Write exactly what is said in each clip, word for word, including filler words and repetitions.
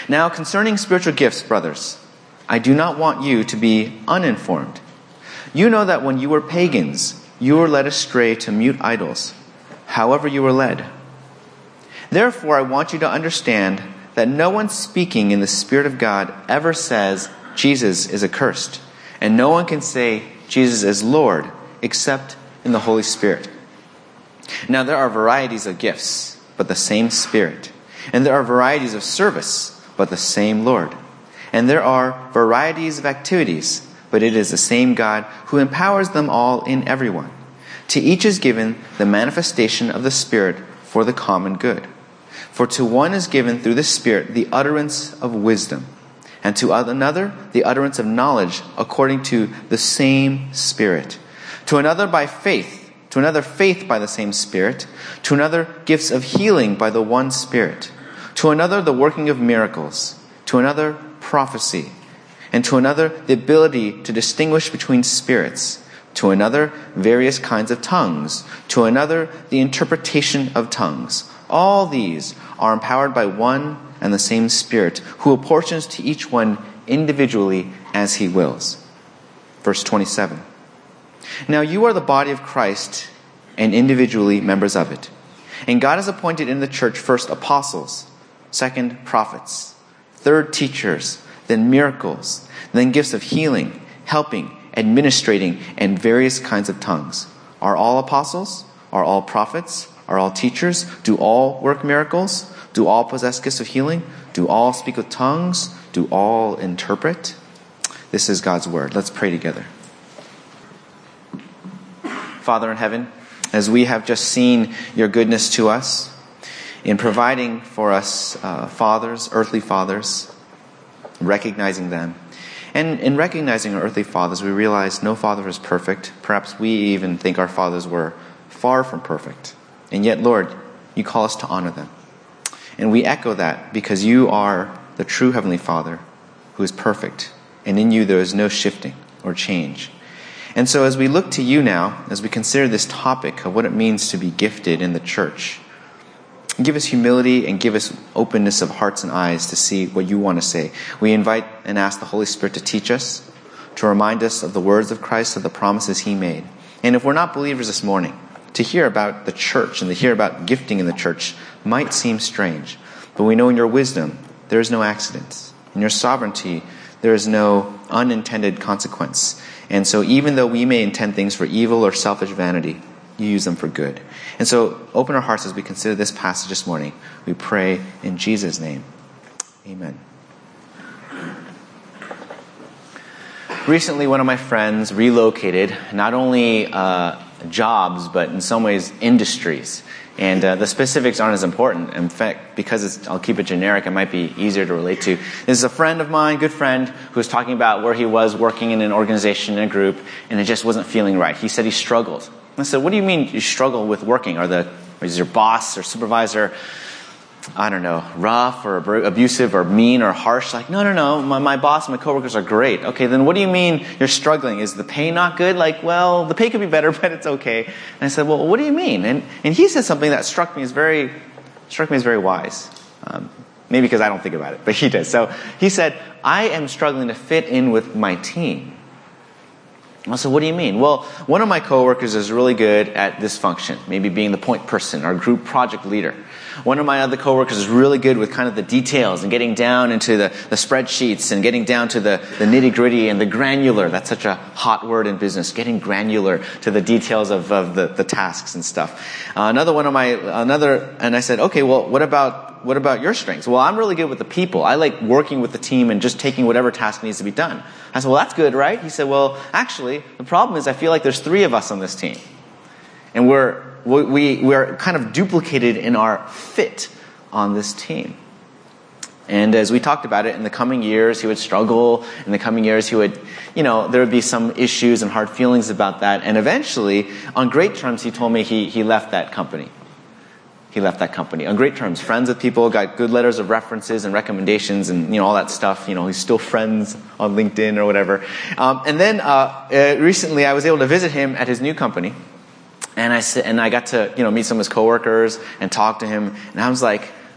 Now concerning spiritual gifts, brothers, I do not want you to be uninformed. You know that when you were pagans, you were led astray to mute idols, however you were led. Therefore, I want you to understand that no one speaking in the Spirit of God ever says Jesus is accursed, and no one can say Jesus is Lord except in the Holy Spirit. Now there are varieties of gifts, but the same Spirit. And there are varieties of service, but the same Lord. And there are varieties of activities, but it is the same God who empowers them all in everyone. To each is given the manifestation of the Spirit for the common good. For to one is given through the Spirit the utterance of wisdom, and to another the utterance of knowledge according to the same Spirit. To another by faith, to another faith by the same Spirit, to another gifts of healing by the one Spirit, to another the working of miracles, to another prophecy, and to another the ability to distinguish between spirits, to another various kinds of tongues, to another the interpretation of tongues. All these are empowered by one and the same Spirit, who apportions to each one individually as he wills. Verse twenty-seven. Now you are the body of Christ, and individually members of it. And God has appointed in the church first apostles, second prophets, third teachers, then miracles, then gifts of healing, helping, administrating, and various kinds of tongues. Are all apostles? Are all prophets? Are all teachers? Do all work miracles? Do all possess gifts of healing? Do all speak with tongues? Do all interpret? This is God's word. Let's pray together. Father in heaven, as we have just seen your goodness to us in providing for us uh, fathers, earthly fathers, recognizing them. And in recognizing our earthly fathers, we realize no father is perfect. Perhaps we even think our fathers were far from perfect. And yet, Lord, you call us to honor them. And we echo that because you are the true Heavenly Father who is perfect. And in you there is no shifting or change. And so as we look to you now, as we consider this topic of what it means to be gifted in the church, give us humility and give us openness of hearts and eyes to see what you want to say. We invite and ask the Holy Spirit to teach us, to remind us of the words of Christ, of the promises he made. And if we're not believers this morning, to hear about the church and to hear about gifting in the church might seem strange. But we know in your wisdom, there is no accidents. In your sovereignty, there is no unintended consequence. And so even though we may intend things for evil or selfish vanity, you use them for good. And so open our hearts as we consider this passage this morning. We pray in Jesus' name. Amen. Recently, one of my friends relocated not only uh, jobs, but in some ways industries. And uh, the specifics aren't as important. In fact, because it's, I'll keep it generic, it might be easier to relate to. This is a friend of mine, good friend, who was talking about where he was working in an organization, in a group, and it just wasn't feeling right. He said he struggled. I said, what do you mean you struggle with working? Are the, is your boss or supervisor, I don't know, rough or abusive or mean or harsh? Like, no, no, no, my, my boss and my coworkers are great. Okay, then what do you mean you're struggling? Is the pay not good? Like, well, the pay could be better, but it's okay. And I said, well, what do you mean? And and he said something that struck me as very, struck me as very wise. Um, maybe because I don't think about it, but he does. So he said, I am struggling to fit in with my team. I said, what do you mean? Well, one of my coworkers is really good at this function, maybe being the point person or group project leader. One of my other coworkers is really good with kind of the details and getting down into the, the spreadsheets and getting down to the, the nitty-gritty and the granular. That's such a hot word in business, getting granular to the details of, of the, the tasks and stuff. Uh, another one of my, another, and I said, okay, well, what about What about your strengths? Well, I'm really good with the people. I like working with the team and just taking whatever task needs to be done. I said, well, that's good, right? He said, well, actually, the problem is I feel like there's three of us on this team. And we're, we, we're kind of duplicated in our fit on this team. And as we talked about it, in the coming years, he would struggle. In the coming years, he would, you know, there would be some issues and hard feelings about that. And eventually, on great terms, he told me he, he left that company. He left that company on great terms, friends with people, got good letters of references and recommendations and, you know, all that stuff. You know, he's still friends on LinkedIn or whatever. Um, and then, uh, uh, recently I was able to visit him at his new company. And I said, and I got to, you know, meet some of his coworkers and talk to him. And I was like,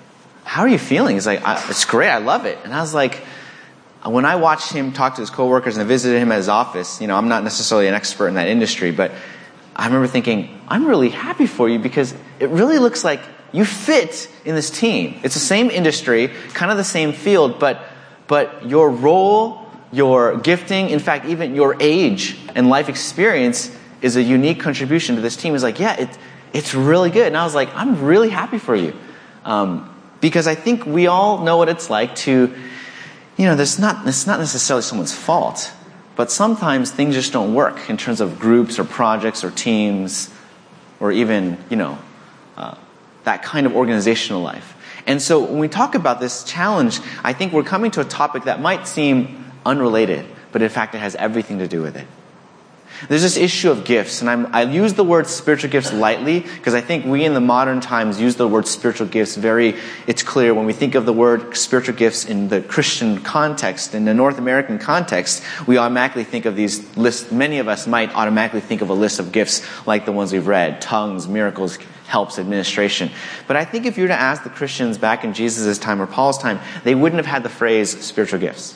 how are you feeling? He's like, I, it's great. I love it. And I was like, when I watched him talk to his coworkers and I visited him at his office, you know, I'm not necessarily an expert in that industry, but I remember thinking, I'm really happy for you because it really looks like you fit in this team. It's the same industry, kind of the same field, but but your role, your gifting, in fact, even your age and life experience is a unique contribution to this team. It's like, yeah, it, it's really good. And I was like, I'm really happy for you. Um, because I think we all know what it's like to, you know, there's not, it's not necessarily someone's fault, but sometimes things just don't work in terms of groups or projects or teams or even, you know, uh, that kind of organizational life. And so when we talk about this challenge, I think we're coming to a topic that might seem unrelated, but in fact it has everything to do with it. There's this issue of gifts, and I'm, I use the word spiritual gifts lightly because I think we in the modern times use the word spiritual gifts very, it's clear when we think of the word spiritual gifts in the Christian context, in the North American context, we automatically think of these lists. Many of us might automatically think of a list of gifts like the ones we've read, tongues, miracles, helps, administration. But I think if you were to ask the Christians back in Jesus' time or Paul's time, they wouldn't have had the phrase spiritual gifts.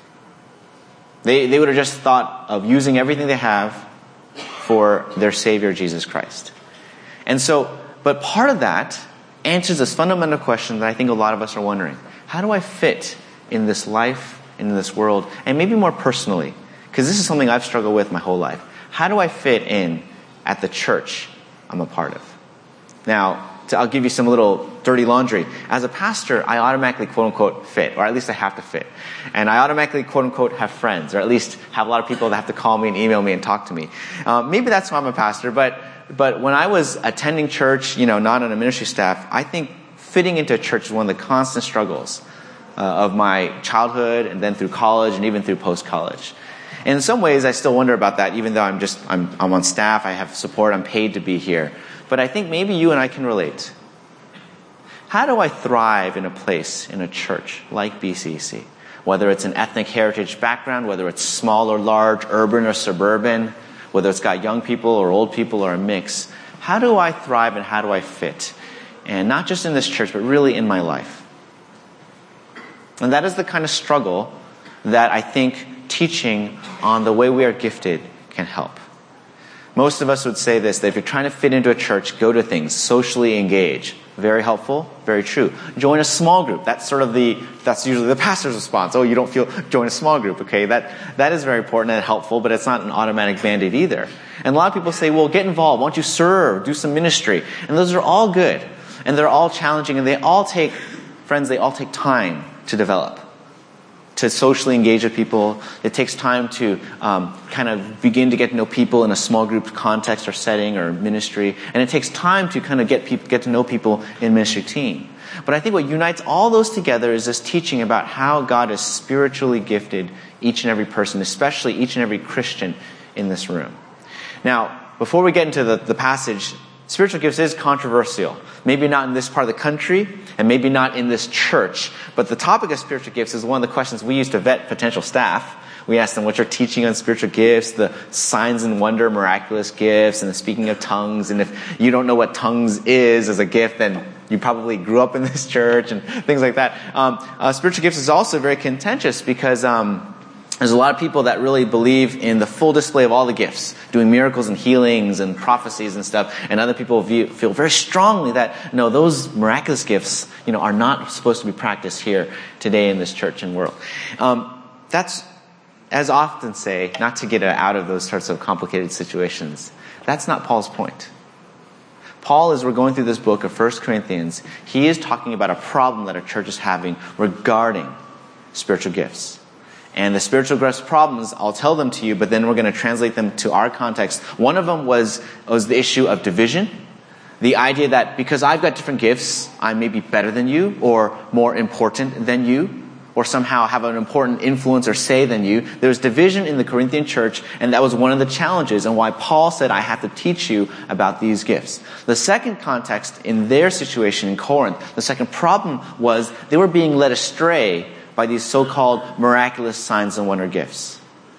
They they would have just thought of using everything they have for their Savior, Jesus Christ. And so, but part of that answers this fundamental question that I think a lot of us are wondering. How do I fit in this life, in this world, and maybe more personally? Because this is something I've struggled with my whole life. How do I fit in at the church I'm a part of? Now, to, I'll give you some little dirty laundry. As a pastor, I automatically quote-unquote fit, or at least I have to fit. And I automatically quote-unquote have friends, or at least have a lot of people that have to call me and email me and talk to me. Uh, maybe that's why I'm a pastor, but but when I was attending church, you know, not on a ministry staff, I think fitting into a church is one of the constant struggles uh, of my childhood and then through college and even through post-college. And in some ways, I still wonder about that, even though I'm just, I'm, I'm on staff, I have support, I'm paid to be here. But I think maybe you and I can relate. How do I thrive in a place, in a church like B C C? Whether it's an ethnic heritage background, whether it's small or large, urban or suburban, whether it's got young people or old people or a mix. How do I thrive and how do I fit? And not just in this church, but really in my life. And that is the kind of struggle that I think teaching on the way we are gifted can help. Most of us would say this, that if you're trying to fit into a church, go to things, socially engage. Very helpful, very true. Join a small group. That's sort of the, that's usually the pastor's response. Oh, you don't feel, join a small group, okay? That, that is very important and helpful, but it's not an automatic band-aid either. And a lot of people say, well, get involved. Why don't you serve? Do some ministry. And those are all good. And they're all challenging, and they all take, friends, they all take time to develop. To socially engage with people. It takes time to um, kind of begin to get to know people in a small group context or setting or ministry. And it takes time to kind of get people, get to know people in ministry team. But I think what unites all those together is this teaching about how God has spiritually gifted each and every person, especially each and every Christian in this room. Now, before we get into the, the passage, spiritual gifts is controversial. Maybe not in this part of the country, and maybe not in this church. But the topic of spiritual gifts is one of the questions we use to vet potential staff. We ask them, what's your teaching on spiritual gifts, the signs and wonder, miraculous gifts, and the speaking of tongues. And if you don't know what tongues is as a gift, then you probably grew up in this church and things like that. Um, uh, spiritual gifts is also very contentious because um, there's a lot of people that really believe in the full display of all the gifts, doing miracles and healings and prophecies and stuff. And other people view, feel very strongly that, no, those miraculous gifts, you know, are not supposed to be practiced here today in this church and world. Um, that's, as I often say, not to get out of those sorts of complicated situations. That's not Paul's point. Paul, as we're going through this book of First Corinthians, he is talking about a problem that a church is having regarding spiritual gifts. And the spiritual gifts problems, I'll tell them to you, but then we're going to translate them to our context. One of them was, was the issue of division. The idea that because I've got different gifts, I may be better than you, or more important than you, or somehow have an important influence or say than you. There's division in the Corinthian church, and that was one of the challenges, and why Paul said, I have to teach you about these gifts. The second context in their situation in Corinth, the second problem was they were being led astray by these so-called miraculous signs and wonder gifts.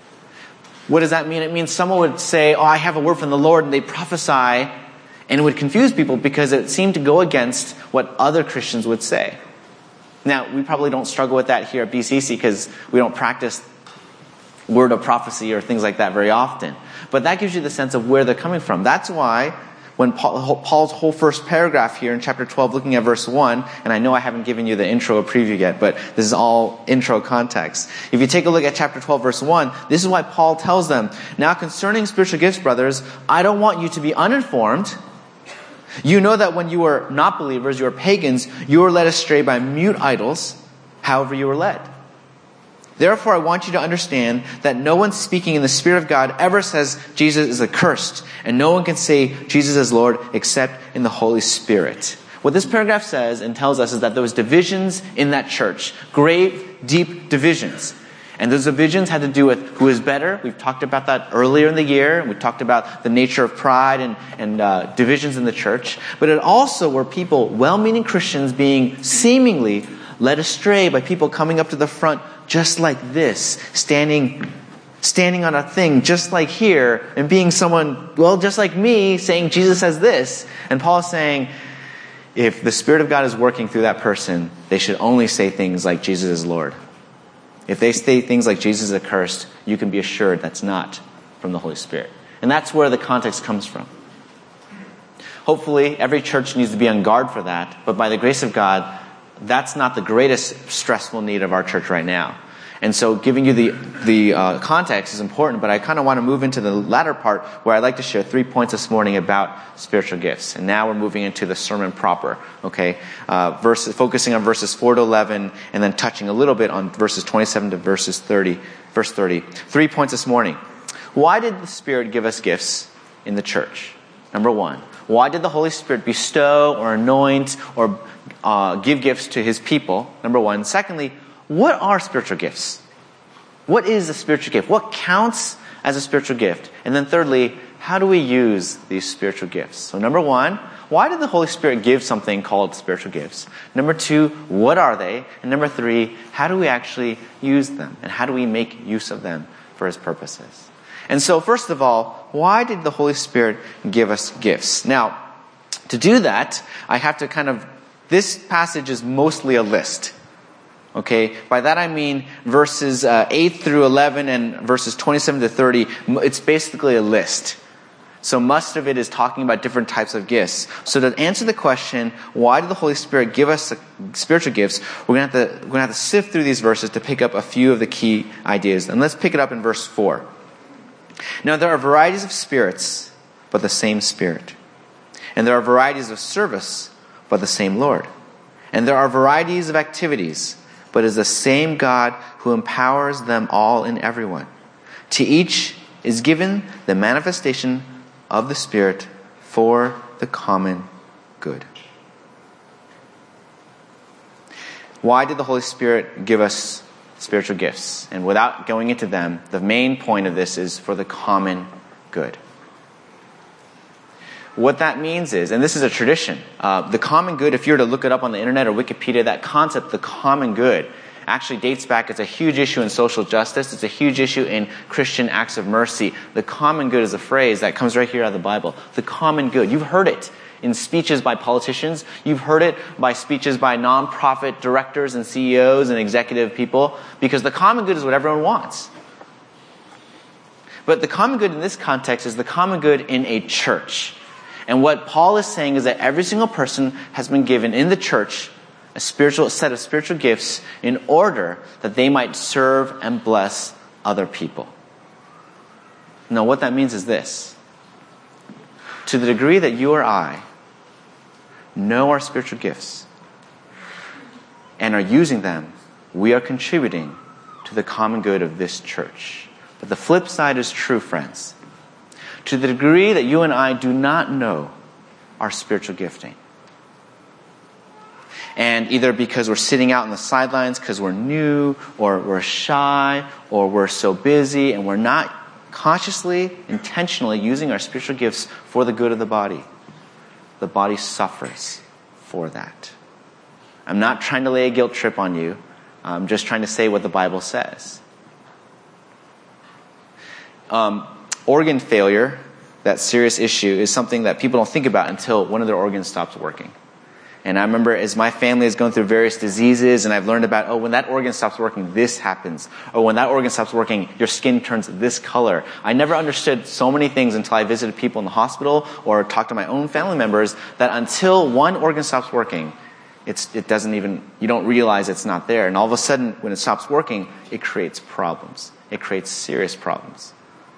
What does that mean? It means someone would say, oh, I have a word from the Lord, and they prophesy, and it would confuse people because it seemed to go against what other Christians would say. Now, we probably don't struggle with that here at B C C because we don't practice word of prophecy or things like that very often. But that gives you the sense of where they're coming from. That's why when Paul, Paul's whole first paragraph here in chapter twelve, looking at verse one, and I know I haven't given you the intro or preview yet, but this is all intro context. If you take a look at chapter twelve, verse one, this is why Paul tells them, now concerning spiritual gifts, brothers, I don't want you to be uninformed. You know that when you were not believers, you were pagans, you were led astray by mute idols, however you were led. Therefore, I want you to understand that no one speaking in the Spirit of God ever says Jesus is accursed, and no one can say Jesus is Lord except in the Holy Spirit. What this paragraph says and tells us is that there was divisions in that church, great, deep divisions. And those divisions had to do with who is better. We've talked about that earlier in the year. We talked about the nature of pride and, and uh, divisions in the church. But it also were people, well-meaning Christians, being seemingly led astray by people coming up to the front just like this, standing standing on a thing just like here, and being someone, well, just like me, saying Jesus says this. And Paul is saying, if the Spirit of God is working through that person, they should only say things like Jesus is Lord. If they say things like Jesus is accursed, you can be assured that's not from the Holy Spirit. And that's where the context comes from. Hopefully, every church needs to be on guard for that, but by the grace of God, that's not the greatest stressful need of our church right now. And so giving you the the uh, context is important, but I kind of want to move into the latter part where I'd like to share three points this morning about spiritual gifts. And now we're moving into the sermon proper, okay? Uh, verses, focusing on verses four to eleven, and then touching a little bit on verses twenty-seven to verses thirty, verse thirty. Three points this morning. Why did the Spirit give us gifts in the church? Number one, why did the Holy Spirit bestow or anoint or uh, give gifts to His people? Number one. Secondly, what are spiritual gifts? What is a spiritual gift? What counts as a spiritual gift? And then thirdly, how do we use these spiritual gifts? So number one, why did the Holy Spirit give something called spiritual gifts? Number two, what are they? And number three, how do we actually use them? And how do we make use of them for His purposes? And so first of all, why did the Holy Spirit give us gifts? Now, to do that, I have to kind of, this passage is mostly a list. Okay, by that I mean verses uh, eight through eleven and verses twenty-seven to thirty, it's basically a list. So most of it is talking about different types of gifts. So to answer the question, why did the Holy Spirit give us spiritual gifts, we're going to have to, we're going to have to sift through these verses to pick up a few of the key ideas. And let's pick it up in verse four. Now there are varieties of spirits, but the same Spirit. And there are varieties of service, but the same Lord. And there are varieties of activities, but it is the same God who empowers them all in everyone. To each is given the manifestation of the Spirit for the common good. Why did the Holy Spirit give us spiritual gifts? And without going into them, the main point of this is for the common good. What that means is, and this is a tradition, uh, the common good, if you were to look it up on the internet or Wikipedia, that concept, the common good, actually dates back. It's a huge issue in social justice. It's a huge issue in Christian acts of mercy. The common good is a phrase that comes right here out of the Bible. The common good. You've heard it in speeches by politicians. You've heard it by speeches by nonprofit directors and C E Os and executive people, because the common good is what everyone wants. But the common good in this context is the common good in a church. And what Paul is saying is that every single person has been given in the church a spiritual a set of spiritual gifts in order that they might serve and bless other people. Now, what that means is this. To the degree that you or I know our spiritual gifts and are using them, we are contributing to the common good of this church. But the flip side is true, friends. To the degree that you and I do not know our spiritual gifting, and either because we're sitting out on the sidelines because we're new, or we're shy, or we're so busy, and we're not consciously, intentionally using our spiritual gifts for the good of the body, the body suffers for that. I'm not trying to lay a guilt trip on you. I'm just trying to say what the Bible says. Um, organ failure, that serious issue, is something that people don't think about until one of their organs stops working. And I remember as my family is going through various diseases and I've learned about, oh, when that organ stops working, this happens. Or when that organ stops working, your skin turns this color. I never understood so many things until I visited people in the hospital or talked to my own family members that until one organ stops working, it's, it doesn't even, you don't realize it's not there. And all of a sudden, when it stops working, it creates problems. It creates serious problems.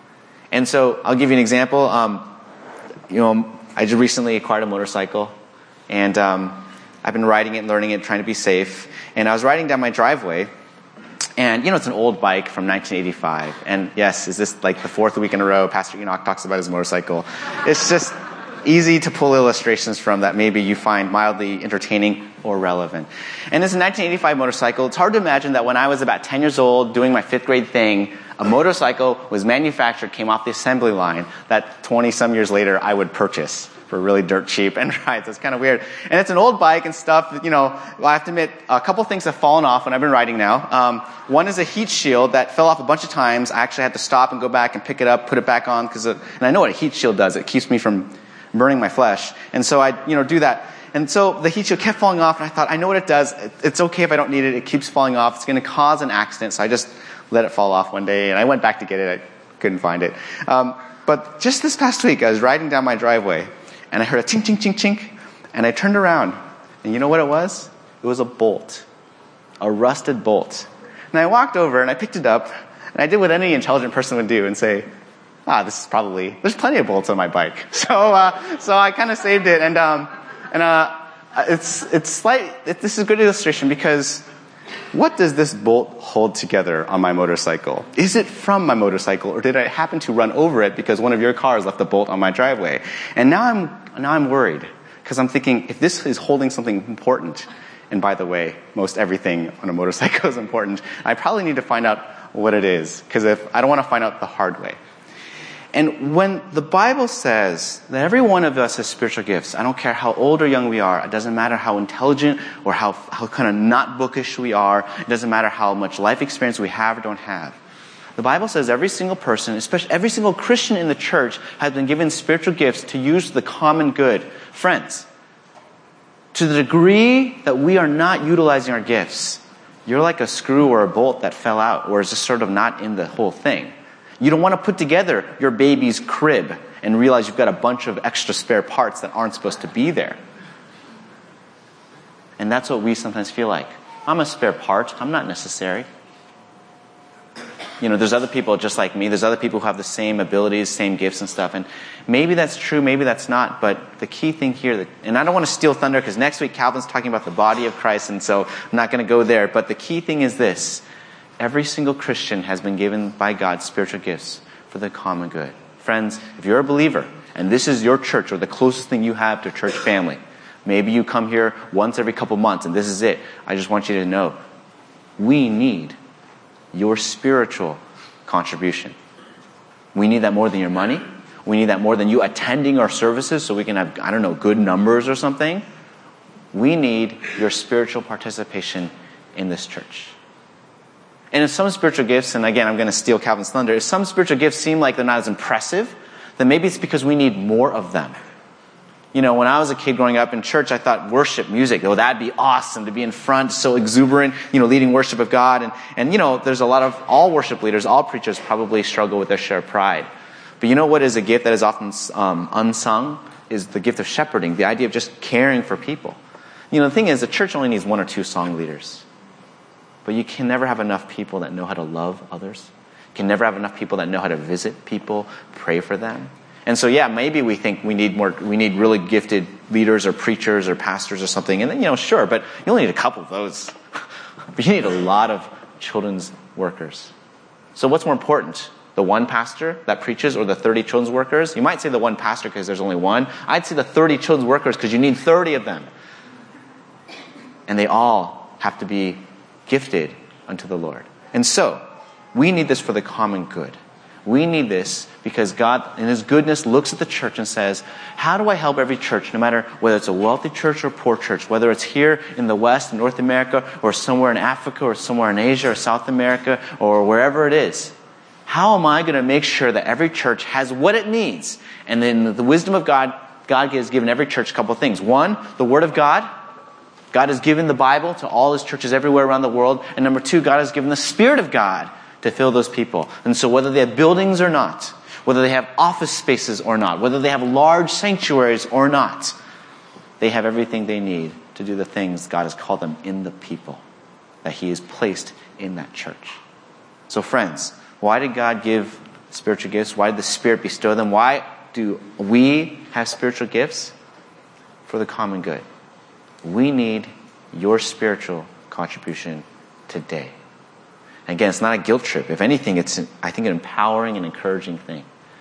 And so I'll give you an example. Um, you know, I just recently acquired a motorcycle. And um, I've been riding it and learning it, trying to be safe. And I was riding down my driveway. And, you know, it's an old bike from nineteen eighty-five. And yes, is this like the fourth week in a row Pastor Enoch talks about his motorcycle? It's just easy to pull illustrations from that maybe you find mildly entertaining or relevant. And it's a nineteen eighty-five motorcycle. It's hard to imagine that when I was about ten years old doing my fifth grade thing, a motorcycle was manufactured, came off the assembly line that twenty some years later I would purchase for really dirt cheap and ride. So it's kind of weird. And it's an old bike and stuff. You know, I have to admit, a couple things have fallen off when I've been riding now. Um, one is a heat shield that fell off a bunch of times. I actually had to stop and go back and pick it up, put it back on, because, and I know what a heat shield does. It keeps me from burning my flesh. And so I, you know, do that. And so the heat shield kept falling off, and I thought, I know what it does. It's okay if I don't need it. It keeps falling off. It's going to cause an accident. So I just let it fall off one day, and I went back to get it. I couldn't find it. Um, but just this past week, I was riding down my driveway, and I heard a chink, chink, chink, chink, and I turned around, and you know what it was? It was a bolt, a rusted bolt. And I walked over, and I picked it up, and I did what any intelligent person would do and say, ah, this is probably, there's plenty of bolts on my bike. So uh, so I kind of saved it, and um, and uh, it's, it's slight, it, this is a good illustration because what does this bolt hold together on my motorcycle? Is it from my motorcycle, or did I happen to run over it because one of your cars left a bolt on my driveway? And now I'm now I'm worried because I'm thinking, if this is holding something important, and by the way, most everything on a motorcycle is important, I probably need to find out what it is, because if I don't want to find out the hard way. And when the Bible says that every one of us has spiritual gifts, I don't care how old or young we are, it doesn't matter how intelligent or how, how kind of not bookish we are, it doesn't matter how much life experience we have or don't have. The Bible says every single person, especially every single Christian in the church, has been given spiritual gifts to use the common good. Friends, to the degree that we are not utilizing our gifts, you're like a screw or a bolt that fell out or is just sort of not in the whole thing. You don't want to put together your baby's crib and realize you've got a bunch of extra spare parts that aren't supposed to be there. And that's what we sometimes feel like. I'm a spare part. I'm not necessary. You know, there's other people just like me. There's other people who have the same abilities, same gifts and stuff. And maybe that's true, maybe that's not. But the key thing here, that, and I don't want to steal thunder because next week Calvin's talking about the body of Christ, and so I'm not going to go there. But the key thing is this. Every single Christian has been given by God spiritual gifts for the common good. Friends, if you're a believer, and this is your church or the closest thing you have to a church family, maybe you come here once every couple months and this is it. I just want you to know, we need your spiritual contribution. We need that more than your money. We need that more than you attending our services so we can have, I don't know, good numbers or something. We need your spiritual participation in this church. And if some spiritual gifts, and again, I'm going to steal Calvin's thunder, if some spiritual gifts seem like they're not as impressive, then maybe it's because we need more of them. You know, when I was a kid growing up in church, I thought worship music, oh, that'd be awesome to be in front, so exuberant, you know, leading worship of God. And, and you know, there's a lot of, all worship leaders, all preachers probably struggle with their share of pride. But you know what is a gift that is often um, unsung? Is the gift of shepherding, the idea of just caring for people. You know, the thing is, the church only needs one or two song leaders. But you can never have enough people that know how to love others. You can never have enough people that know how to visit people, pray for them. And so, yeah, maybe we think we need more, we need really gifted leaders or preachers or pastors or something. And then, you know, sure, but you only need a couple of those. But you need a lot of children's workers. So what's more important? The one pastor that preaches or the thirty children's workers? You might say the one pastor because there's only one. I'd say the thirty children's workers because you need thirty of them. And they all have to be gifted unto the Lord. And so, we need this for the common good. We need this because God, in His goodness, looks at the church and says, how do I help every church, no matter whether it's a wealthy church or a poor church, whether it's here in the West, in North America, or somewhere in Africa, or somewhere in Asia, or South America, or wherever it is. How am I going to make sure that every church has what it needs? And then the wisdom of God, God has given every church a couple of things. One, the Word of God. God has given the Bible to all his churches everywhere around the world. And number two, God has given the Spirit of God to fill those people. And so whether they have buildings or not, whether they have office spaces or not, whether they have large sanctuaries or not, they have everything they need to do the things God has called them in the people that he has placed in that church. So friends, why did God give spiritual gifts? Why did the Spirit bestow them? Why do we have spiritual gifts? For the common good. We need your spiritual contribution today. And again, it's not a guilt trip. If anything, it's, I think, an empowering and encouraging thing.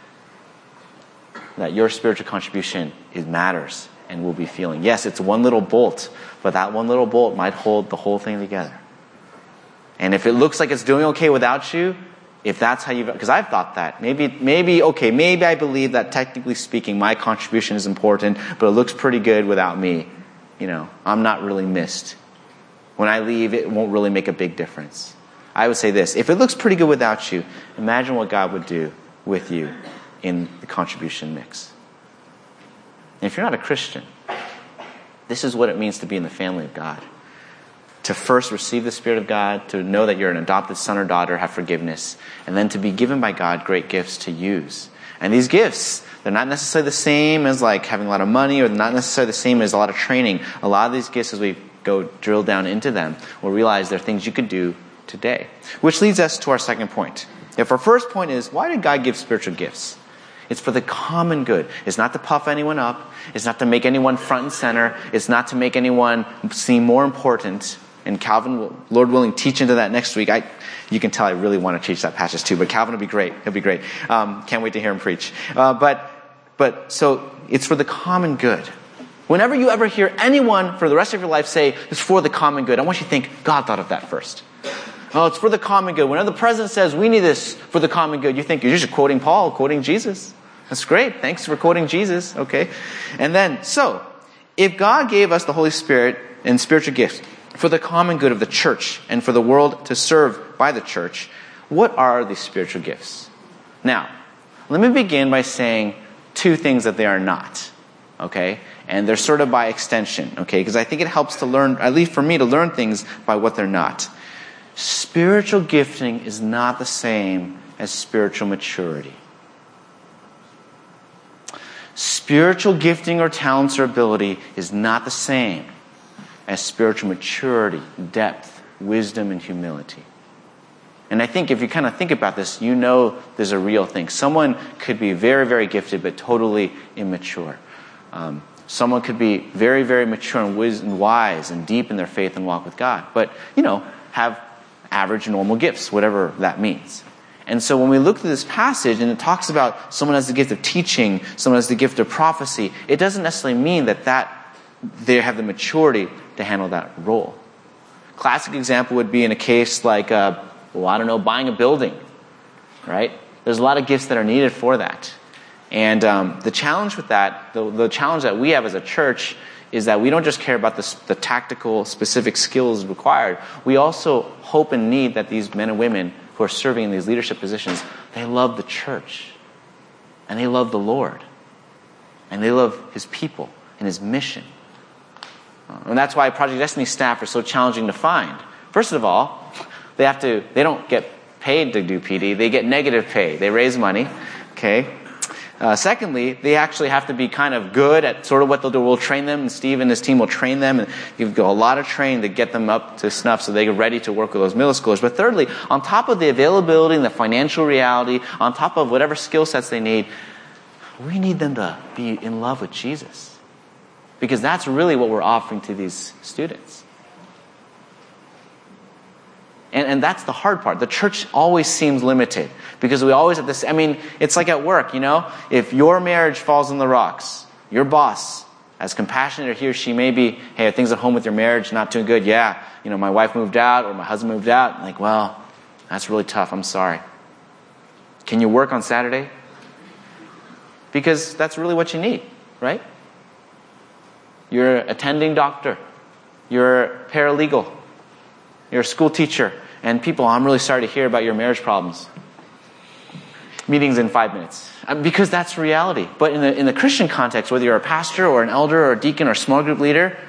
That your spiritual contribution, it matters and will be feeling. Yes, it's one little bolt, but that one little bolt might hold the whole thing together. And if it looks like it's doing okay without you, if that's how you, because I've thought that. Maybe, maybe, okay, maybe I believe that technically speaking, my contribution is important, but it looks pretty good without me. You know, I'm not really missed. When I leave, it won't really make a big difference. I would say this, if it looks pretty good without you, imagine what God would do with you in the contribution mix. And if you're not a Christian, this is what it means to be in the family of God. To first receive the Spirit of God, to know that you're an adopted son or daughter, have forgiveness, and then to be given by God great gifts to use. And these gifts, they're not necessarily the same as like having a lot of money, or they're not necessarily the same as a lot of training. A lot of these gifts, as we go drill down into them, we'll realize they're things you could do today. Which leads us to our second point. If our first point is, why did God give spiritual gifts? It's for the common good. It's not to puff anyone up. It's not to make anyone front and center. It's not to make anyone seem more important. And Calvin will, Lord willing, teach into that next week. I, you can tell I really want to teach that passage too, but Calvin will be great. He'll be great. Um, can't wait to hear him preach. Uh, but, but, so, it's for the common good. Whenever you ever hear anyone for the rest of your life say, it's for the common good, I want you to think, God thought of that first. Oh, it's for the common good. Whenever the president says, we need this for the common good, you think you're just quoting Paul, quoting Jesus. That's great. Thanks for quoting Jesus. Okay. And then, so, if God gave us the Holy Spirit and spiritual gifts for the common good of the church and for the world to serve by the church, what are these spiritual gifts? Now, let me begin by saying two things that they are not. Okay? And they're sort of by extension. Okay? Because I think it helps to learn, at least for me, to learn things by what they're not. Spiritual gifting is not the same as spiritual maturity. Spiritual gifting or talents or ability is not the same as spiritual maturity, depth, wisdom, and humility. And I think if you kind of think about this, you know there's a real thing. Someone could be very, very gifted, but totally immature. Um, someone could be very, very mature and wise and deep in their faith and walk with God, but, you know, have average, normal gifts, whatever that means. And so when we look through this passage and it talks about someone has the gift of teaching, someone has the gift of prophecy, it doesn't necessarily mean that, that they have the maturity to handle that role. Classic example would be in a case like, uh, well, I don't know, buying a building, right? There's a lot of gifts that are needed for that. And um, the challenge with that, the, the challenge that we have as a church is that we don't just care about the, the tactical, specific skills required. We also hope and need that these men and women who are serving in these leadership positions, they love the church. And they love the Lord. And they love His people and His mission. And that's why Project Destiny staff are so challenging to find. First of all, they have to, they don't get paid to do P D. They get negative pay. They raise money. Okay? Uh, secondly, they actually have to be kind of good at sort of what they'll do. We'll train them, and Steve and his team will train them, and you go a lot of training to get them up to snuff so they're ready to work with those middle schoolers. But thirdly, on top of the availability and the financial reality, on top of whatever skill sets they need, we need them to be in love with Jesus. Because that's really what we're offering to these students. And, and that's the hard part. The church always seems limited because we always have this, I mean, it's like at work, you know? If your marriage falls on the rocks, your boss, as compassionate as he or she may be, hey, are things at home with your marriage not doing good? Yeah, you know, my wife moved out or my husband moved out. Like, well, that's really tough. I'm sorry. Can you work on Saturday? Because that's really what you need, right? You're an attending doctor. You're a paralegal. You're a school teacher. And people, I'm really sorry to hear about your marriage problems. Meetings in five minutes. Because that's reality. But in the, in the Christian context, whether you're a pastor or an elder or a deacon or small group leader,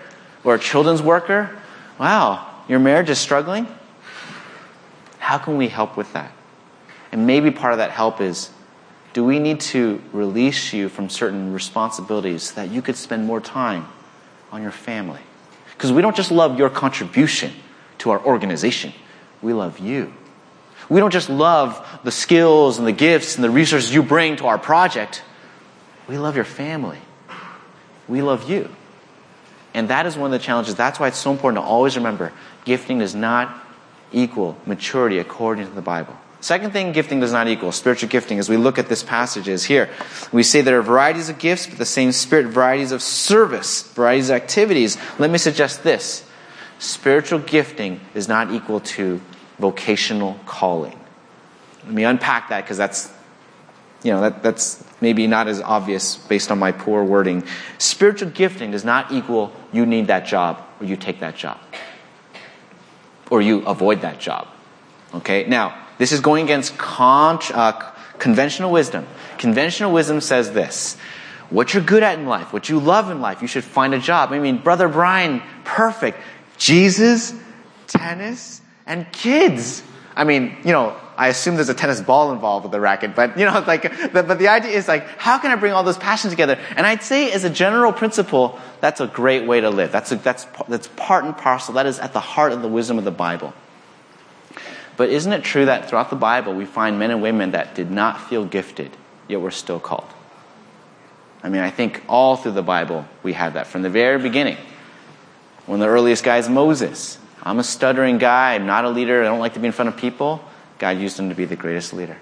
or a children's worker. Wow, your marriage is struggling. How can we help with that? And maybe part of that help is, do we need to release you from certain responsibilities so that you could spend more time on your family? Because we don't just love your contribution to our organization. We love you. We don't just love the skills and the gifts and the resources you bring to our project. We love your family. We love you. And that is one of the challenges. That's why it's so important to always remember, gifting does not equal maturity according to the Bible. Second thing gifting does not equal, spiritual gifting, as we look at this passage is here. We say there are varieties of gifts, but the same Spirit, varieties of service, varieties of activities. Let me suggest this. Spiritual gifting is not equal to vocational calling. Let me unpack that because that's, you know, that, that's maybe not as obvious based on my poor wording. Spiritual gifting does not equal you need that job or you take that job. Or you avoid that job. Okay? Now, this is going against con- uh, conventional wisdom. Conventional wisdom says this. What you're good at in life, what you love in life, you should find a job. I mean, Brother Brian, perfect. Jesus, tennis, and kids. I mean, you know, I assume there's a tennis ball involved with the racket, but, you know, like, the, but the idea is like, how can I bring all those passions together? And I'd say as a general principle, that's a great way to live. That's a, that's, that's part and parcel. That is at the heart of the wisdom of the Bible. But isn't it true that throughout the Bible, we find men and women that did not feel gifted, yet were still called? I mean, I think all through the Bible, we have that from the very beginning. One of the earliest guys, Moses. I'm a stuttering guy. I'm not a leader. I don't like to be in front of people. God used him to be the greatest leader.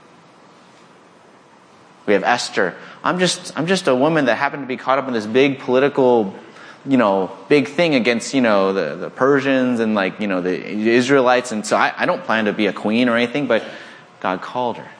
We have Esther. I'm just, I'm just a woman that happened to be caught up in this big political, you know, big thing against, you know, the, the Persians and like, you know, the Israelites. And so I, I don't plan to be a queen or anything, but God called her.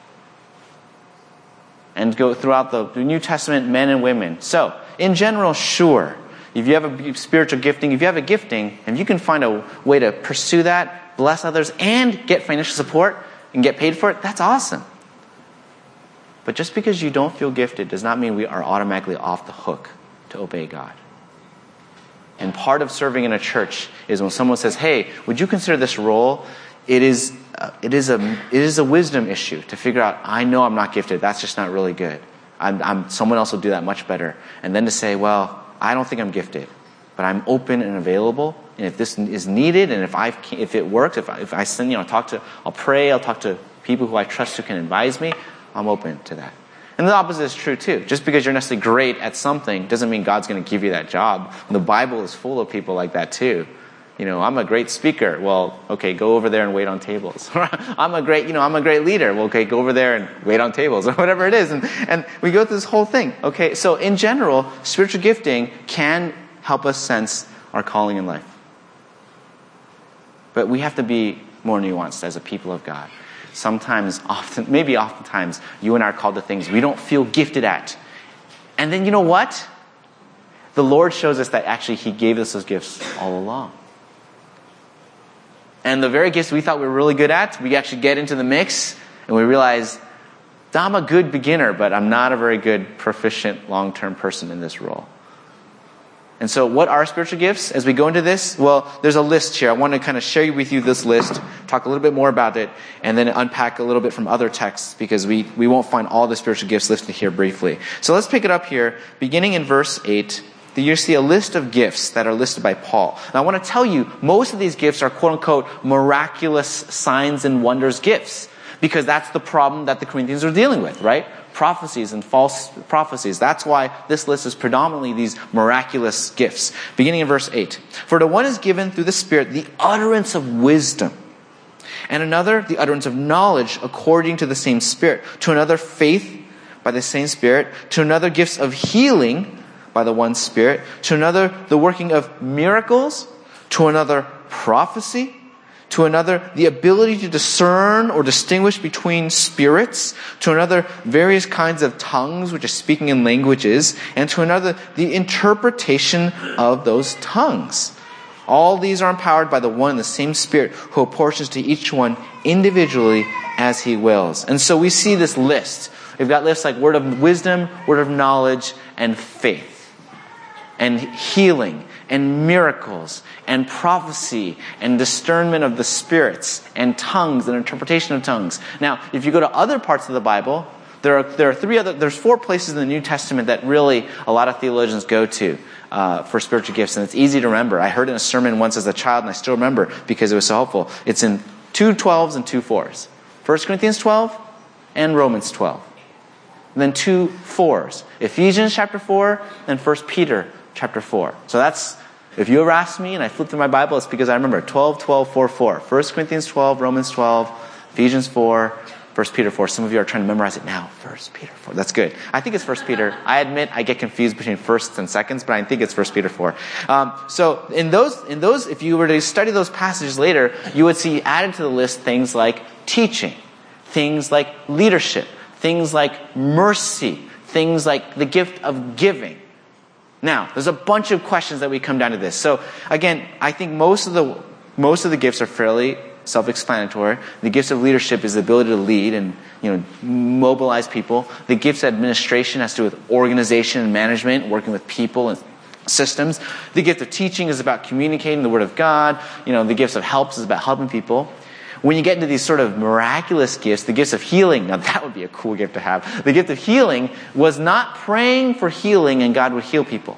And go throughout the, the New Testament, men and women. So, in general, sure. If you have a spiritual gifting, if you have a gifting, and you can find a way to pursue that, bless others, and get financial support, and get paid for it, that's awesome. But just because you don't feel gifted does not mean we are automatically off the hook to obey God. And part of serving in a church is when someone says, hey, would you consider this role? It is, uh, it is a, it is a wisdom issue to figure out, I know I'm not gifted. That's just not really good. I'm, I'm, someone else will do that much better. And then to say, well, I don't think I'm gifted, but I'm open and available. And if this is needed, and if I if it works, if I, if I send, you know, talk to, I'll pray, I'll talk to people who I trust who can advise me, I'm open to that. And the opposite is true too. Just because you're necessarily great at something doesn't mean God's going to give you that job. The Bible is full of people like that too. You know, I'm a great speaker. Well, okay, go over there and wait on tables. I'm a great, you know, I'm a great leader. Well, okay, go over there and wait on tables or whatever it is. And, and we go through this whole thing. Okay, so in general, spiritual gifting can help us sense our calling in life. But we have to be more nuanced as a people of God. Sometimes, often, maybe oftentimes, you and I are called to things we don't feel gifted at. And then you know what? The Lord shows us that actually He gave us those gifts all along. And the very gifts we thought we were really good at, we actually get into the mix and we realize, I'm a good beginner, but I'm not a very good, proficient, long-term person in this role. And so what are spiritual gifts? As we go into this, well, there's a list here. I want to kind of share with you this list, talk a little bit more about it, and then unpack a little bit from other texts because we, we won't find all the spiritual gifts listed here briefly. So let's pick it up here, beginning in verse eight. You see a list of gifts that are listed by Paul. Now I want to tell you, most of these gifts are quote-unquote miraculous signs and wonders gifts. Because that's the problem that the Corinthians are dealing with, right? Prophecies and false prophecies. That's why this list is predominantly these miraculous gifts. Beginning in verse eight. For to one is given through the Spirit the utterance of wisdom. And another, the utterance of knowledge according to the same Spirit. To another, faith by the same Spirit. To another, gifts of healing by the one Spirit, to another the working of miracles, to another prophecy, to another the ability to discern or distinguish between spirits, to another various kinds of tongues, which are speaking in languages, and to another the interpretation of those tongues. All these are empowered by the one and the same Spirit who apportions to each one individually as He wills. And so we see this list. We've got lists like word of wisdom, word of knowledge, and faith. And healing, and miracles and prophecy and discernment of the spirits and tongues and interpretation of tongues. Now, if you go to other parts of the Bible, there are there are three other there's four places in the New Testament that really a lot of theologians go to uh, for spiritual gifts, and it's easy to remember. I heard in a sermon once as a child, and I still remember because it was so helpful. It's in two twelves and two fours. First Corinthians twelve and Romans twelve. And then two fours. Ephesians chapter four and First Peter chapter four. So that's, if you ever ask me and I flip through my Bible, it's because I remember twelve, twelve, four, four. First Corinthians twelve, Romans twelve, Ephesians four, First Peter four. Some of you are trying to memorize it now. First Peter four. That's good. I think it's First Peter. I admit I get confused between firsts and seconds, but I think it's First Peter four. Um, so in those, in those, if you were to study those passages later, you would see added to the list things like teaching, things like leadership, things like mercy, things like the gift of giving. Now, there's a bunch of questions that we come down to this. So again, I think most of the most of the gifts are fairly self-explanatory. The gifts of leadership is the ability to lead and, you know, mobilize people. The gifts of administration has to do with organization and management, working with people and systems. The gift of teaching is about communicating the Word of God. You know, the gifts of helps is about helping people. When you get into these sort of miraculous gifts, the gifts of healing, now that would be a cool gift to have. The gift of healing was not praying for healing and God would heal people.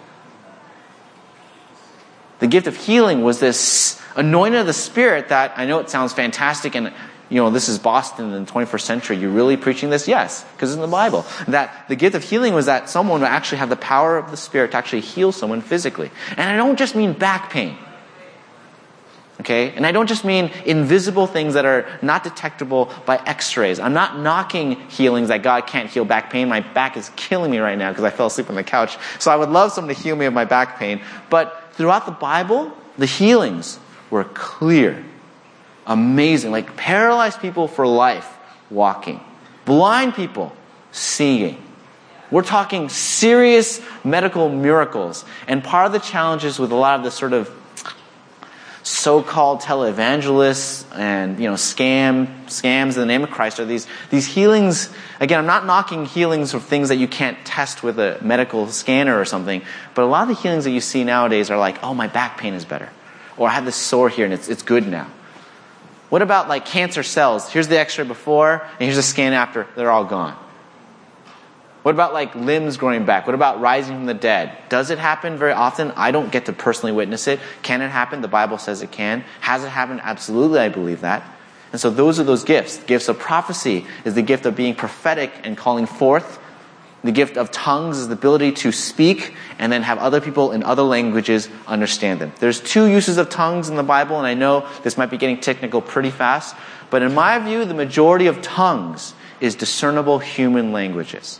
The gift of healing was this anointing of the Spirit that, I know it sounds fantastic and, you know, this is Boston in the twenty-first century. You're really preaching this? Yes, because it's in the Bible. That the gift of healing was that someone would actually have the power of the Spirit to actually heal someone physically. And I don't just mean back pain. Okay? And I don't just mean invisible things that are not detectable by x-rays. I'm not knocking healings that God can't heal back pain. My back is killing me right now because I fell asleep on the couch. So I would love someone to heal me of my back pain. But throughout the Bible, the healings were clear. Amazing. Like paralyzed people for life walking. Blind people seeing. We're talking serious medical miracles. And part of the challenges with a lot of this sort of so-called televangelists and, you know, scam scams in the name of Christ are these these healings. Again, I'm not knocking healings of things that you can't test with a medical scanner or something, but a lot of the healings that you see nowadays are like, oh, my back pain is better, or I have this sore here and it's it's good now. What about like cancer cells? Here's the X-ray before and here's the scan after. They're all gone. What about like limbs growing back? What about rising from the dead? Does it happen very often? I don't get to personally witness it. Can it happen? The Bible says it can. Has it happened? Absolutely, I believe that. And so those are those gifts. The gifts of prophecy is the gift of being prophetic and calling forth. The gift of tongues is the ability to speak and then have other people in other languages understand them. There's two uses of tongues in the Bible, and I know this might be getting technical pretty fast, but in my view, the majority of tongues is discernible human languages.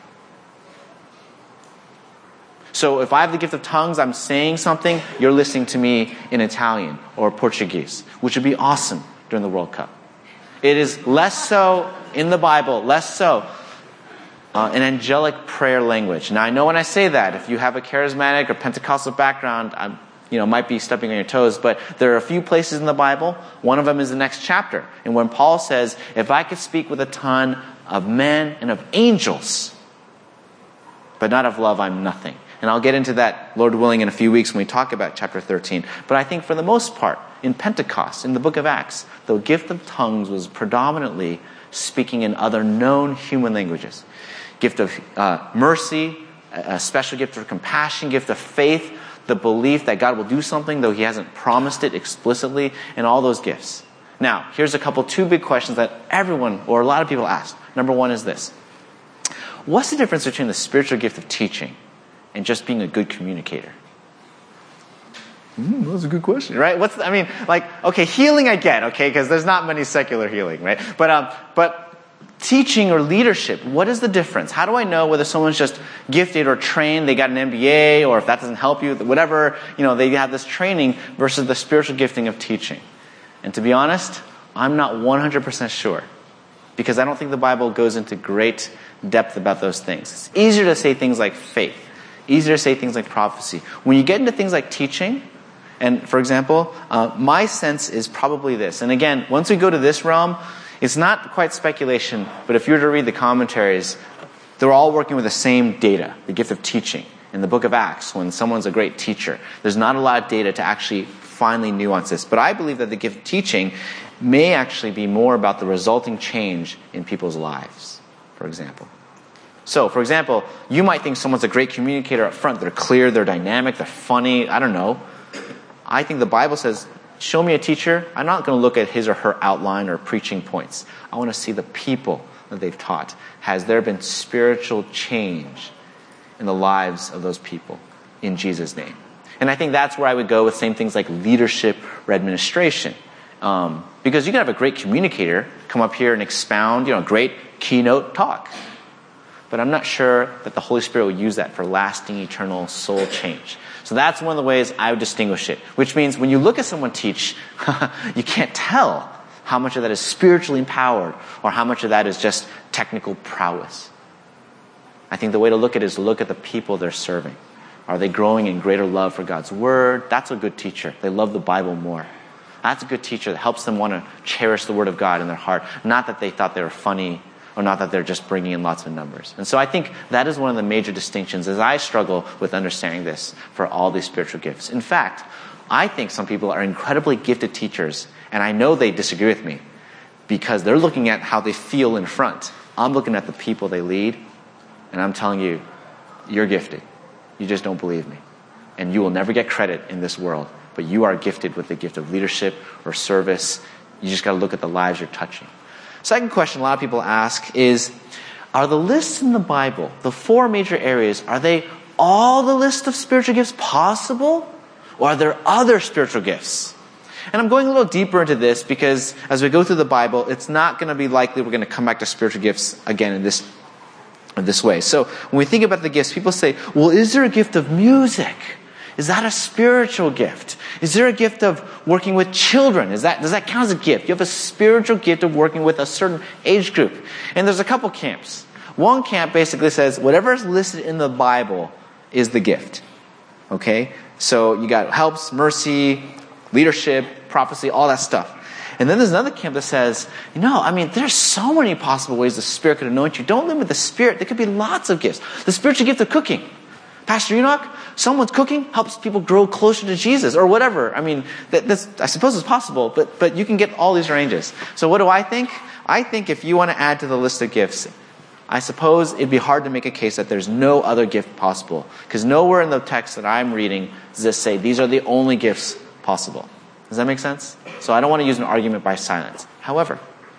So if I have the gift of tongues, I'm saying something, you're listening to me in Italian or Portuguese, which would be awesome during the World Cup. It is less so in the Bible, less so uh, an angelic prayer language. Now I know when I say that, if you have a charismatic or Pentecostal background, I'm, you know, might be stepping on your toes, but there are a few places in the Bible. One of them is the next chapter. And when Paul says, if I could speak with a tongue of men and of angels, but not of love, I'm nothing. And I'll get into that, Lord willing, in a few weeks when we talk about chapter thirteen. But I think for the most part, in Pentecost, in the book of Acts, the gift of tongues was predominantly speaking in other known human languages. Gift of uh, mercy, a special gift of compassion, gift of faith, the belief that God will do something, though He hasn't promised it explicitly, and all those gifts. Now, here's a couple, two big questions that everyone, or a lot of people ask. Number one is this. What's the difference between the spiritual gift of teaching and just being a good communicator? Mm, that's a good question, right? What's the, I mean, like, okay, healing I get, okay, because there's not many secular healing, right? But um, but teaching or leadership, what is the difference? How do I know whether someone's just gifted or trained, they got an M B A, or if that doesn't help you, whatever, you know, they have this training versus the spiritual gifting of teaching? And to be honest, I'm not one hundred percent sure, because I don't think the Bible goes into great depth about those things. It's easier to say things like faith. Easier to say things like prophecy. When you get into things like teaching, and for example, uh, my sense is probably this. And again, once we go to this realm, it's not quite speculation, but if you were to read the commentaries, they're all working with the same data, the gift of teaching. in the book of Acts when someone's a great teacher. There's not a lot of data to actually finely nuance this. But I believe that the gift of teaching may actually be more about the resulting change in people's lives, for example. So, for example, you might think someone's a great communicator up front. They're clear, they're dynamic, they're funny, I don't know. I think the Bible says, show me a teacher. I'm not going to look at his or her outline or preaching points. I want to see the people that they've taught. Has there been spiritual change in the lives of those people in Jesus' name? And I think that's where I would go with same things like leadership or administration. Um, because you can have a great communicator come up here and expound, you know, a great keynote talk. But I'm not sure that the Holy Spirit will use that for lasting, eternal soul change. So that's one of the ways I would distinguish it. Which means when you look at someone teach, you can't tell how much of that is spiritually empowered or how much of that is just technical prowess. I think the way to look at it is to look at the people they're serving. Are they growing in greater love for God's Word? That's a good teacher. They love the Bible more. That's a good teacher that helps them want to cherish the Word of God in their heart. Not that they thought they were funny or not that they're just bringing in lots of numbers. And so I think that is one of the major distinctions as I struggle with understanding this for all these spiritual gifts. In fact, I think some people are incredibly gifted teachers, and I know they disagree with me because they're looking at how they feel in front. I'm looking at the people they lead, and I'm telling you, you're gifted. You just don't believe me. And you will never get credit in this world, but you are gifted with the gift of leadership or service. You just got to look at the lives you're touching. Second question a lot of people ask is, are the lists in the Bible, the four major areas, are they all the list of spiritual gifts possible? Or are there other spiritual gifts? And I'm going a little deeper into this because as we go through the Bible, it's not going to be likely we're going to come back to spiritual gifts again in this, in this way. So when we think about the gifts, people say, well, is there a gift of music? Is that a spiritual gift? Is there a gift of working with children? Is that, does that count as a gift? You have a spiritual gift of working with a certain age group. And there's a couple camps. One camp basically says whatever is listed in the Bible is the gift. Okay? So you got helps, mercy, leadership, prophecy, all that stuff. And then there's another camp that says, you know, I mean, there's so many possible ways the Spirit could anoint you. Don't limit the Spirit. There could be lots of gifts. The spiritual gift of cooking. Pastor Enoch, someone's cooking helps people grow closer to Jesus or whatever. I mean, that, that's, I suppose it's possible, but, but you can get all these ranges. So what do I think? I think if you want to add to the list of gifts, I suppose it'd be hard to make a case that there's no other gift possible. Because nowhere in the text that I'm reading does this say these are the only gifts possible. Does that make sense? So I don't want to use an argument by silence. However,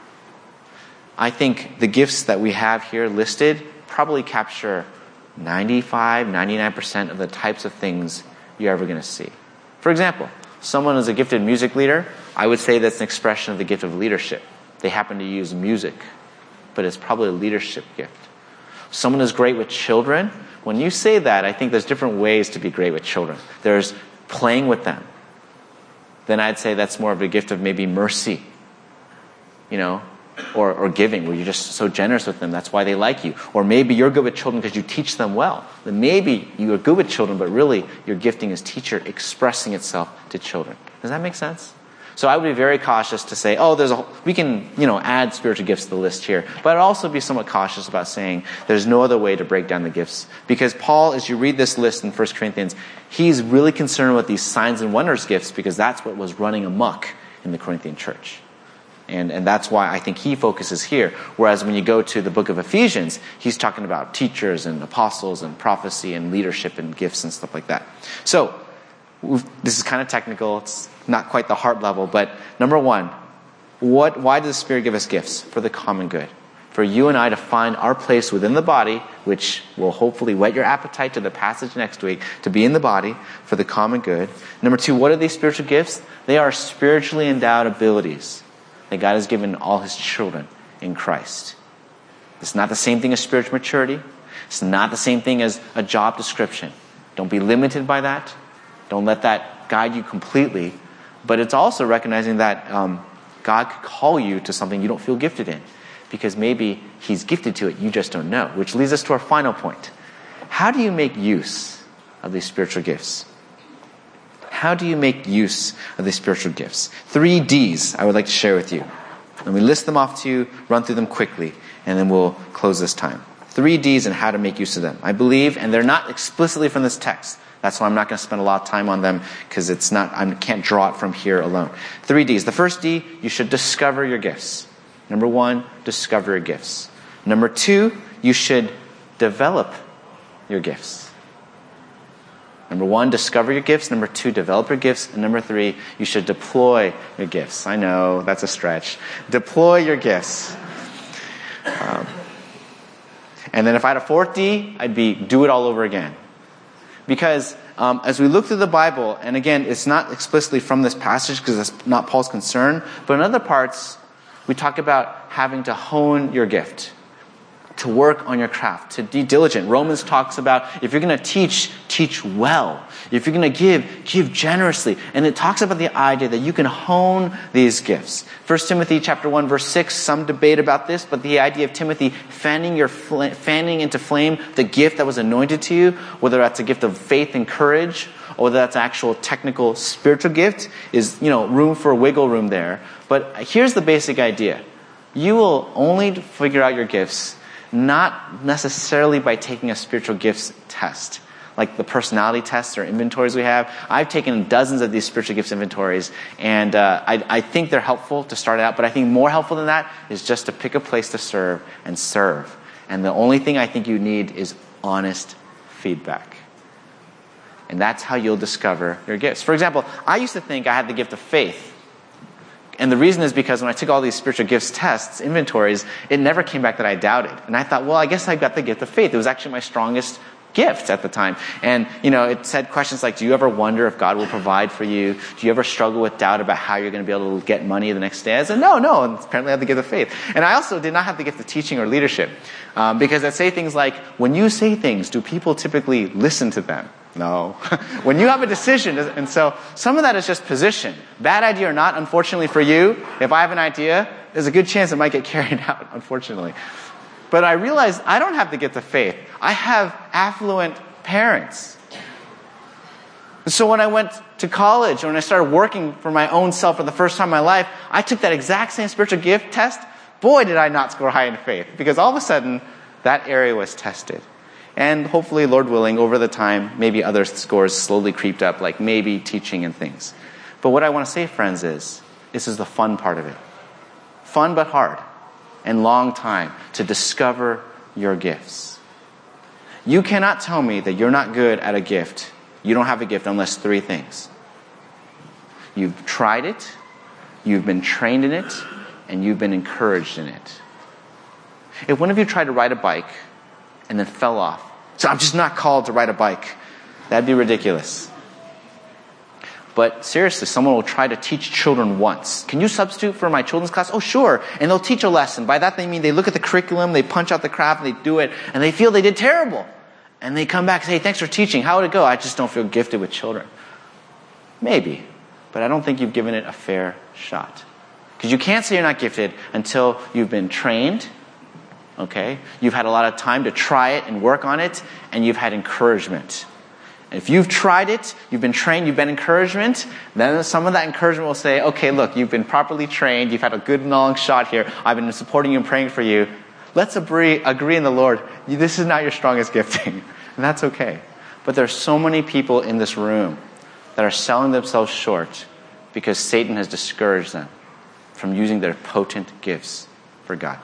I think the gifts that we have here listed probably capture ninety-five, ninety-nine percent of the types of things you're ever going to see. For example, someone is a gifted music leader. I would say that's an expression of the gift of leadership. They happen to use music, but it's probably a leadership gift. Someone is great with children. When you say that, I think there's different ways to be great with children. There's playing with them. Then I'd say that's more of a gift of maybe mercy, you know, or, or giving, where you're just so generous with them. That's why they like you. Or maybe you're good with children because you teach them well. Then maybe you are good with children, but really your gifting is teacher expressing itself to children. Does that make sense? So I would be very cautious to say, oh, there's a, we can, you know, add spiritual gifts to the list here. But I'd also be somewhat cautious about saying there's no other way to break down the gifts. Because Paul, as you read this list in First Corinthians, he's really concerned with these signs and wonders gifts because that's what was running amok in the Corinthian church. And, and that's why I think he focuses here. Whereas when you go to the book of Ephesians, he's talking about teachers and apostles and prophecy and leadership and gifts and stuff like that. So this is kind of technical. It's not quite the heart level. But number one, what, why does the Spirit give us gifts? For the common good. For you and I to find our place within the body, which will hopefully whet your appetite to the passage next week, to be in the body for the common good. Number two, what are these spiritual gifts? They are spiritually endowed abilities that God has given all his children in Christ. It's not the same thing as spiritual maturity. It's not the same thing as a job description. Don't be limited by that. Don't let that guide you completely. But it's also recognizing that um, God could call you to something you don't feel gifted in. Because maybe he's gifted to it, you just don't know. Which leads us to our final point. How do you make use of these spiritual gifts? How do you make use of these spiritual gifts? Three D's I would like to share with you. Let me list them off to you, run through them quickly, and then we'll close this time. Three D's and how to make use of them. I believe, and they're not explicitly from this text. That's why I'm not going to spend a lot of time on them, because it's not, I can't draw it from here alone. Three D's. The first D, you should discover your gifts. Number one, discover your gifts. Number two, you should develop your gifts. Number one, discover your gifts. Number two, develop your gifts. And number three, you should deploy your gifts. I know, that's a stretch. Deploy your gifts. Um, and then if I had a fourth D, I'd be do it all over again. Because um, as we look through the Bible, and again, it's not explicitly from this passage because that's not Paul's concern, but in other parts, we talk about having to hone your gift, to work on your craft, to be diligent. Romans talks about if you're going to teach, teach well. If you're going to give, give generously. And it talks about the idea that you can hone these gifts. First Timothy chapter one, verse six, some debate about this, but the idea of Timothy fanning your fl- fanning into flame the gift that was anointed to you, whether that's a gift of faith and courage, or whether that's actual technical spiritual gift, is, you know, room for wiggle room there. But here's the basic idea. You will only figure out your gifts not necessarily by taking a spiritual gifts test, like the personality tests or inventories we have. I've taken dozens of these spiritual gifts inventories, and uh, I, I think they're helpful to start out, but I think more helpful than that is just to pick a place to serve and serve. And the only thing I think you need is honest feedback. And that's how you'll discover your gifts. For example, I used to think I had the gift of faith. And the reason is because when I took all these spiritual gifts tests, inventories, it never came back that I doubted. And I thought, well, I guess I got the gift of faith. It was actually my strongest gift at the time. And, you know, it said questions like, do you ever wonder if God will provide for you? Do you ever struggle with doubt about how you're going to be able to get money the next day? I said, no, no. And apparently I have the gift of faith. And I also did not have the gift of teaching or leadership. Um, because I'd say things like, when you say things, do people typically listen to them? No. When you have a decision, and so some of that is just position. Bad idea or not, unfortunately for you, if I have an idea, there's a good chance it might get carried out, unfortunately. But I realized I don't have the gift of faith. I have affluent parents. So when I went to college, when I started working for my own self for the first time in my life, I took that exact same spiritual gift test. Boy, did I not score high in faith, because all of a sudden, that area was tested. And hopefully, Lord willing, over the time, maybe other scores slowly creeped up, like maybe teaching and things. But what I want to say, friends, is this is the fun part of it. Fun but hard and long time to discover your gifts. You cannot tell me that you're not good at a gift. You don't have a gift unless three things. You've tried it, you've been trained in it, and you've been encouraged in it. If one of you tried to ride a bike and then fell off, so I'm just not called to ride a bike, that'd be ridiculous. But seriously, someone will try to teach children once. Can you substitute for my children's class? Oh, sure. And they'll teach a lesson. By that they mean they look at the curriculum, they punch out the craft, and they do it, and they feel they did terrible. And they come back and say, hey, thanks for teaching. How would it go? I just don't feel gifted with children. Maybe. But I don't think you've given it a fair shot. Because you can't say you're not gifted until you've been trained, okay? You've had a lot of time to try it and work on it, and you've had encouragement. And if you've tried it, you've been trained, you've been encouragement, then some of that encouragement will say, okay, look, you've been properly trained, you've had a good long shot here, I've been supporting you and praying for you. Let's agree, agree in the Lord, this is not your strongest gifting. And that's okay. But there are so many people in this room that are selling themselves short because Satan has discouraged them from using their potent gifts for God.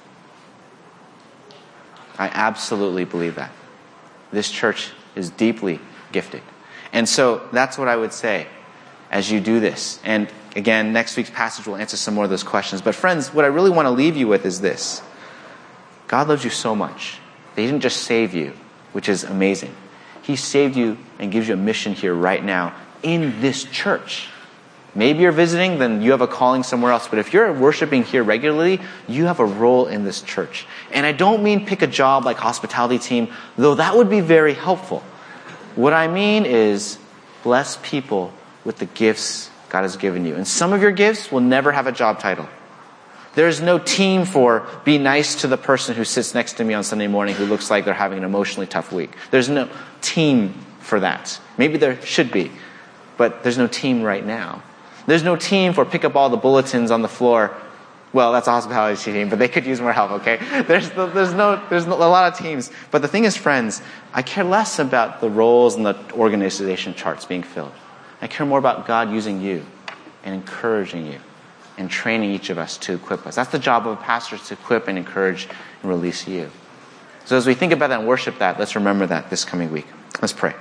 I absolutely believe that. This church is deeply gifted. And so that's what I would say as you do this. And again, next week's passage will answer some more of those questions. But friends, what I really want to leave you with is this. God loves you so much that He didn't just save you, which is amazing. He saved you and gives you a mission here right now in this church. Maybe you're visiting, then you have a calling somewhere else. But if you're worshiping here regularly, you have a role in this church. And I don't mean pick a job like hospitality team, though that would be very helpful. What I mean is bless people with the gifts God has given you. And some of your gifts will never have a job title. There's no team for be nice to the person who sits next to me on Sunday morning who looks like they're having an emotionally tough week. There's no team for that. Maybe there should be, but there's no team right now. There's no team for pick up all the bulletins on the floor Well, that's a hospitality team, but they could use more help, okay? There's, there's no, there's a lot of teams. But the thing is, friends, I care less about the roles and the organization charts being filled. I care more about God using you and encouraging you and training each of us to equip us. That's the job of a pastor, is to equip and encourage and release you. So as we think about that and worship that, let's remember that this coming week. Let's pray.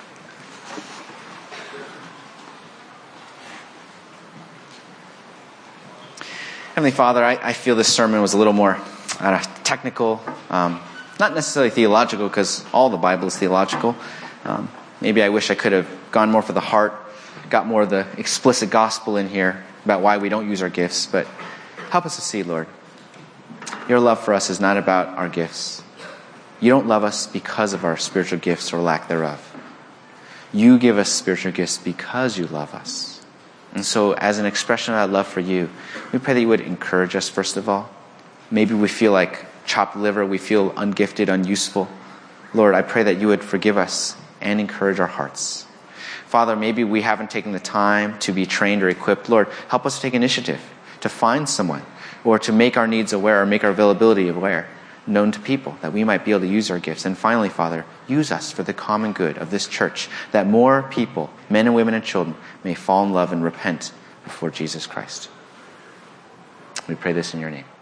Heavenly Father, I, I feel this sermon was a little more uh, technical, um, not necessarily theological, because all the Bible is theological. Um, maybe I wish I could have gone more for the heart, got more of the explicit gospel in here about why we don't use our gifts. But help us to see, Lord, your love for us is not about our gifts. You don't love us because of our spiritual gifts or lack thereof. You give us spiritual gifts because you love us. And so as an expression of that love for you, we pray that you would encourage us, first of all. Maybe we feel like chopped liver, we feel ungifted, unuseful. Lord, I pray that you would forgive us and encourage our hearts. Father, maybe we haven't taken the time to be trained or equipped. Lord, help us to take initiative to find someone or to make our needs aware or make our availability aware, known to people, that we might be able to use our gifts. And finally, Father, use us for the common good of this church, that more people, men and women and children, may fall in love and repent before Jesus Christ. We pray this in your name.